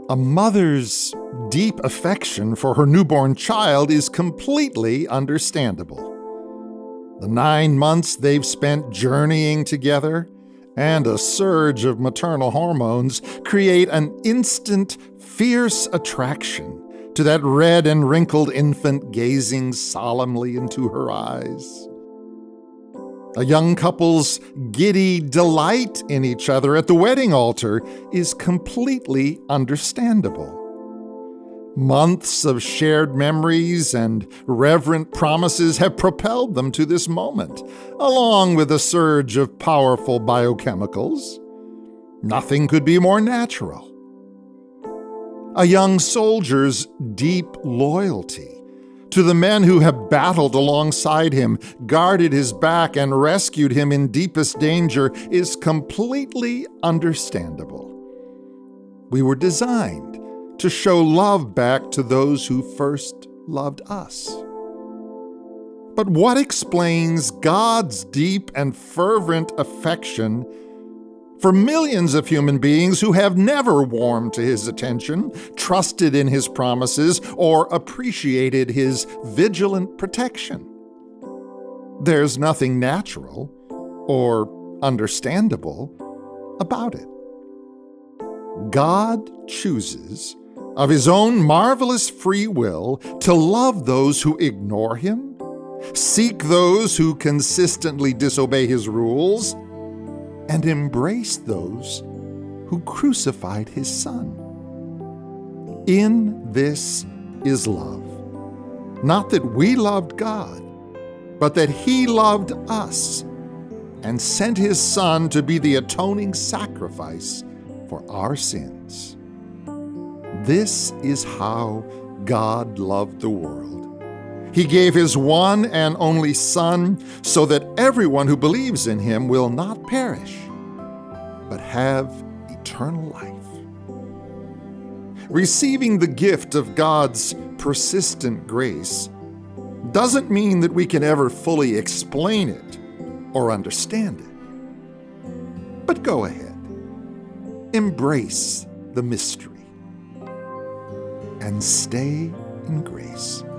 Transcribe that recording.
A mother's deep affection for her newborn child is completely understandable. The 9 months they've spent journeying together and a surge of maternal hormones create an instant, fierce attraction to that red and wrinkled infant gazing solemnly into her eyes. A young couple's giddy delight in each other at the wedding altar is completely understandable. Months of shared memories and reverent promises have propelled them to this moment, along with a surge of powerful biochemicals. Nothing could be more natural. A young soldier's deep loyalty to the men who have battled alongside him, guarded his back, and rescued him in deepest danger is completely understandable. We were designed to show love back to those who first loved us. But what explains God's deep and fervent affection for millions of human beings who have never warmed to his attention, trusted in his promises, or appreciated his vigilant protection? There's nothing natural or understandable about it. God chooses, of his own marvelous free will, to love those who ignore him, seek those who consistently disobey his rules, and embrace those who crucified his Son. In this is love. Not that we loved God, but that he loved us and sent his Son to be the atoning sacrifice for our sins. This is how God loved the world. He gave his one and only Son so that everyone who believes in him will not perish, but have eternal life. Receiving the gift of God's persistent grace doesn't mean that we can ever fully explain it or understand it. But go ahead, embrace the mystery, and stay in grace.